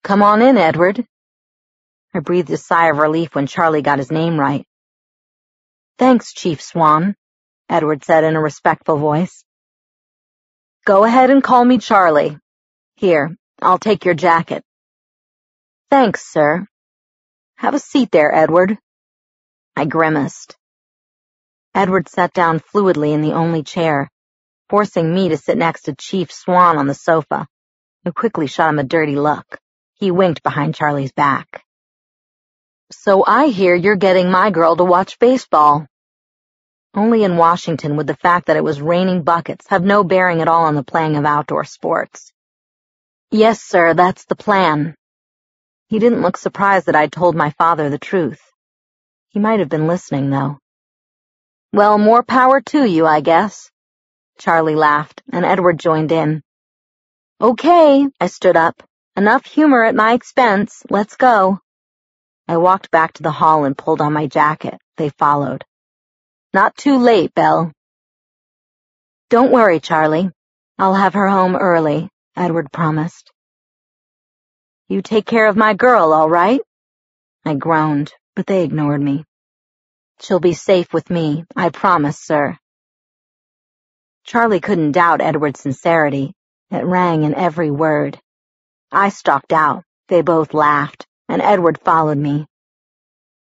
Come on in, Edward. I breathed a sigh of relief when Charlie got his name right. Thanks, Chief Swan, Edward said in a respectful voice. Go ahead and call me Charlie. Here, I'll take your jacket. Thanks, sir. Have a seat there, Edward. I grimaced. Edward sat down fluidly in the only chair, forcing me to sit next to Chief Swan on the sofa, who quickly shot him a dirty look. He winked behind Charlie's back. So I hear you're getting my girl to watch baseball. Only in Washington would the fact that it was raining buckets have no bearing at all on the playing of outdoor sports. Yes, sir, that's the plan. He didn't look surprised that I'd told my father the truth. He might have been listening, though. Well, more power to you, I guess. Charlie laughed, and Edward joined in. Okay, I stood up. Enough humor at my expense. Let's go. I walked back to the hall and pulled on my jacket. They followed. Not too late, Belle. Don't worry, Charlie. I'll have her home early, Edward promised. You take care of my girl, all right? I groaned, but they ignored me. She'll be safe with me, I promise, sir. Charlie couldn't doubt Edward's sincerity. It rang in every word. I stalked out. They both laughed, and Edward followed me.